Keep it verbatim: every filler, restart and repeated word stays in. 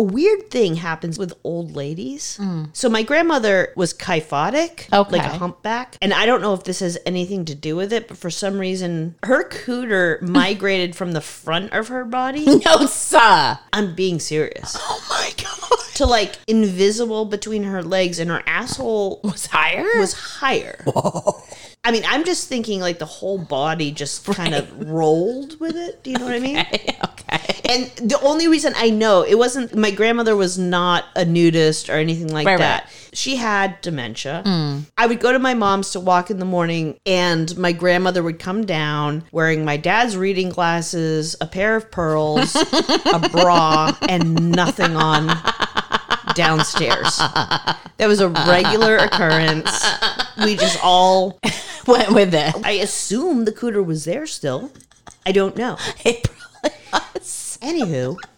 weird thing happens with old ladies. Mm. So my grandmother was kyphotic, okay. like a humpback. And I don't know if this has anything to do with it, but for some reason, her cooter migrated from the front of her body. No, sir. I'm being serious. Oh, my God. To like invisible between her legs, and her asshole was higher? Was higher. Whoa. I mean, I'm just thinking like the whole body just right. kind of rolled with it. Do you know okay, what I mean? Okay. And the only reason I know, it wasn't, my grandmother was not a nudist or anything like right, that. Right. She had dementia. Mm. I would go to my mom's to walk in the morning, and my grandmother would come down wearing my dad's reading glasses, a pair of pearls, a bra, and nothing on downstairs. That was a regular occurrence. We just all went with it. I assume the cooter was there still. I don't know. It probably was. Anywho,